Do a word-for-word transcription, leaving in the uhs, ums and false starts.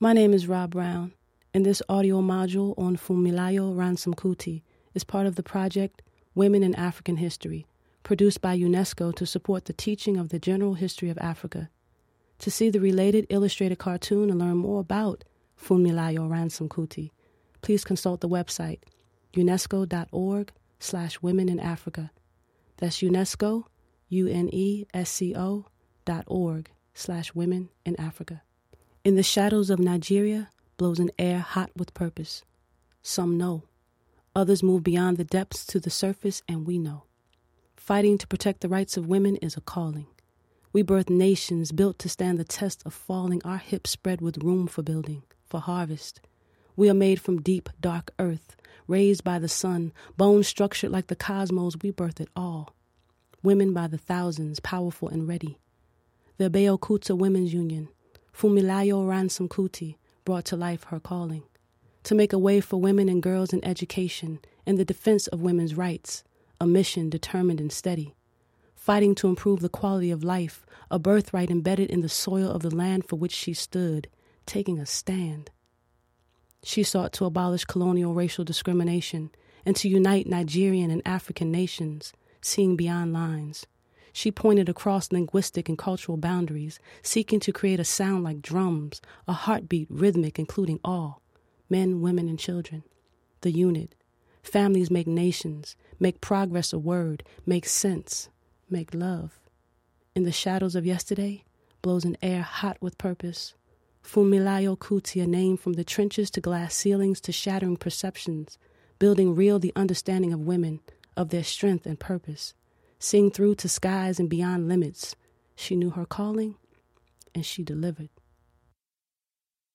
My name is Rob Brown, and this audio module on Funmilayo Ransome-Kuti is part of the project Women in African History, produced by UNESCO to support the teaching of the general history of Africa. To see the related illustrated cartoon and learn more about Funmilayo Ransome-Kuti, please consult the website unesco.org slash women in Africa. That's UNESCO, U-N-E-S-C-O dot org slash women in Africa. In the shadows of Nigeria blows an air hot with purpose. Some know. Others move beyond the depths to the surface, and we know. Fighting to protect the rights of women is a calling. We birth nations built to stand the test of falling, our hips spread with room for building, for harvest. We are made from deep, dark earth, raised by the sun, bones structured like the cosmos. We birth it all. Women by the thousands, powerful and ready. The Abeokuta Women's Union, Funmilayo Ransome-Kuti, brought to life her calling. To make a way for women and girls in education and the defense of women's rights, a mission determined and steady. Fighting to improve the quality of life, a birthright embedded in the soil of the land for which she stood, taking a stand. She sought to abolish colonial racial discrimination and to unite Nigerian and African nations, seeing beyond lines. She pointed across linguistic and cultural boundaries, seeking to create a sound like drums, a heartbeat rhythmic including all, men, women, and children. The unit. Families make nations, make progress a word, make sense, make love. In the shadows of yesterday blows an air hot with purpose. Funmilayo Kuti, a name from the trenches to glass ceilings to shattering perceptions, building real the understanding of women, of their strength and purpose. Seeing through to skies and beyond limits. She knew her calling, and she delivered.